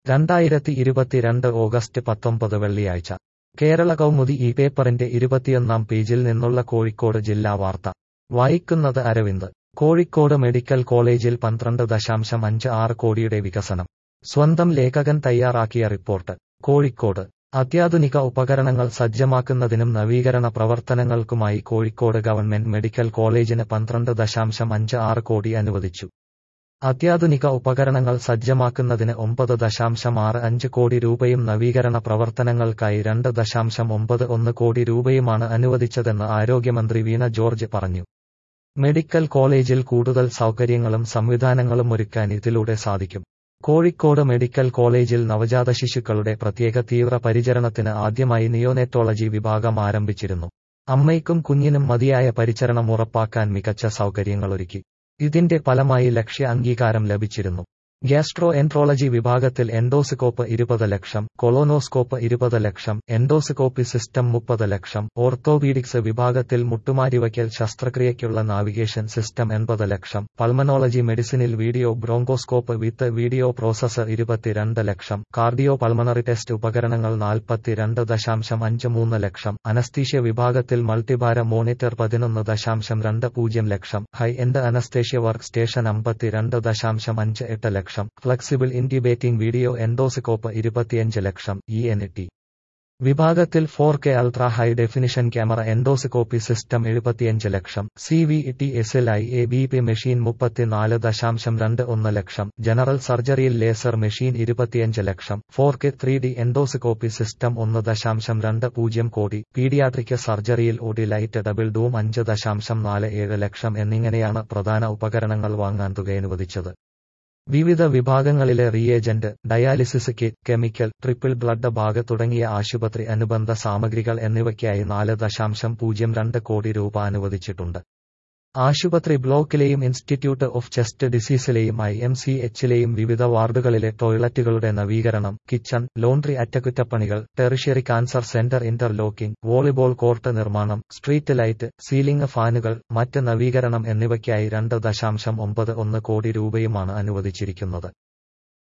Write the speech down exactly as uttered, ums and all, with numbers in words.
രണ്ടായിരത്തി ഇരുപത്തിരണ്ട് ഓഗസ്റ്റ് പത്തൊമ്പത് വെള്ളിയാഴ്ച കേരള കൗമുദി ഈ പേപ്പറിന്റെ ഇരുപത്തിയൊന്നാം പേജിൽ നിന്നുള്ള കോഴിക്കോട് ജില്ലാ വാർത്ത വായിക്കുന്നത് അരവിന്ദ്. കോഴിക്കോട് മെഡിക്കൽ കോളേജിൽ പന്ത്രണ്ട് ദശാംശം അഞ്ച് ആറ് കോടിയുടെ വികസനം. സ്വന്തം ലേഖകൻ തയ്യാറാക്കിയ റിപ്പോർട്ട്. കോഴിക്കോട് അത്യാധുനിക ഉപകരണങ്ങൾ സജ്ജമാക്കുന്നതിനും നവീകരണ പ്രവർത്തനങ്ങൾക്കുമായി കോഴിക്കോട് ഗവൺമെന്റ് മെഡിക്കൽ കോളേജിന് പന്ത്രണ്ട് ദശാംശം അഞ്ച് ആറ് കോടി അനുവദിച്ചു. അത്യാധുനിക ഉപകരണങ്ങൾ സജ്ജമാക്കുന്നതിന് ഒമ്പത് ദശാംശം ആറ് അഞ്ച് കോടി രൂപയും നവീകരണ പ്രവർത്തനങ്ങൾക്കായി രണ്ട് ദശാംശം ഒമ്പത് ഒന്ന് കോടി രൂപയുമാണ് അനുവദിച്ചതെന്ന് ആരോഗ്യമന്ത്രി വീണ ജോർജ് പറഞ്ഞു. മെഡിക്കൽ കോളേജിൽ കൂടുതൽ സൗകര്യങ്ങളും സംവിധാനങ്ങളും ഒരുക്കാൻ ഇതിലൂടെ സാധിക്കും. കോഴിക്കോട് മെഡിക്കൽ കോളേജിൽ നവജാത ശിശുക്കളുടെ പ്രത്യേക തീവ്ര പരിചരണത്തിന് ആദ്യമായി നിയോനെറ്റോളജി വിഭാഗം ആരംഭിച്ചിരുന്നു. അമ്മയ്ക്കും കുഞ്ഞിനും മതിയായ പരിചരണം ഉറപ്പാക്കാൻ മികച്ച സൗകര്യങ്ങളൊരുക്കി. ഇതിന്റെ ഫലമായി ലക്ഷ്യ അംഗീകാരം ലഭിച്ചിരുന്നു. ഗ്യാസ്ട്രോ എൻട്രോളജി വിഭാഗത്തിൽ എൻഡോസ്കോപ്പ് ഇരുപത് ലക്ഷം, കൊളോനോസ്കോപ്പ് ഇരുപത് ലക്ഷം, എൻഡോസ്കോപ്പി സിസ്റ്റം മുപ്പത് ലക്ഷം, ഓർത്തോപീഡിക്സ് വിഭാഗത്തിൽ മുട്ടുമാറ്റിവയ്ക്കൽ ശസ്ത്രക്രിയയ്ക്കുള്ള നാവിഗേഷൻ സിസ്റ്റം എൺപത് ലക്ഷം, പൾമനോളജി മെഡിസിനിൽ video bronchoscope with video processor ഇരുപത്തിരണ്ട് ലക്ഷം, കാർഡിയോ പൾമണറി ടെസ്റ്റ് ഉപകരണങ്ങൾ നാൽപ്പത്തിരണ്ട് ദശാംശം അഞ്ച് മൂന്ന് ലക്ഷം, അനസ്തീഷ്യ വിഭാഗത്തിൽ മൾട്ടിഭാര മോണിറ്റർ പതിനൊന്ന് ദശാംശം രണ്ട് പൂജ്യം lakh, high end anaesthesia workstation അമ്പത്തിരണ്ട് ദശാംശം അഞ്ച് എട്ട് lakh, flexible incubating video endoscope ഇരുപത്തിയഞ്ച് ലക്ഷം, ഇ എൻ ടി വിഭാഗത്തിൽ four K ultra high definition camera endoscopy system എഴുപത്തിയഞ്ച് lakh, C V T S L I A B P machine മുപ്പത്തിനാല് ദശാംശം രണ്ട് ഒന്ന് ലക്ഷം, ജനറൽ സർജറിയിൽ ലേസർ മെഷീൻ ഇരുപത്തിയഞ്ച് lakh, four K three D endoscopy system ഒന്ന് ദശാംശം രണ്ട് പൂജ്യം കോടി, പീഡിയാട്രിക് സർജറിയിൽ ഒടി ലൈറ്റ് ഡബിൾ ഡൂം അഞ്ച് ദശാംശം നാല് ഏഴ് ലക്ഷം എന്നിങ്ങനെയാണ് പ്രധാന ഉപകരണങ്ങൾ വാങ്ങാൻ തുക അനുവദിച്ചത്. വിവിധ വിഭാഗങ്ങളിലെ reagent, dialysis kit, chemical, triple blood bag തുടങ്ങിയ ആശുപത്രി അനുബന്ധ സാമഗ്രികൾ എന്നിവയ്ക്കായി നാല് ദശാംശം പൂജ്യം രണ്ട് കോടി രൂപ അനുവദിച്ചിട്ടുണ്ട്. ആശുപത്രി ബ്ലോക്കിലെയും ഇൻസ്റ്റിറ്റ്യൂട്ട് ഓഫ് ചെസ്റ്റ് ഡിസീസിലെയും ഐ എം സി എച്ചിലെയും വിവിധ വാർഡുകളിലെ ടോയ്ലറ്റുകളുടെ നവീകരണം, കിച്ചൺ, ലോണ്ട്രി അറ്റകുറ്റപ്പണികൾ, tertiary cancer centre interlocking, volleyball court നിർമ്മാണം, സ്ട്രീറ്റ് ലൈറ്റ്, സീലിംഗ് ഫാനുകൾ, മറ്റ് നവീകരണം എന്നിവയ്ക്കായി രണ്ട് ദശാംശം ഒമ്പത് ഒന്ന് കോടി രൂപയുമാണ് അനുവദിച്ചിരിക്കുന്നത്.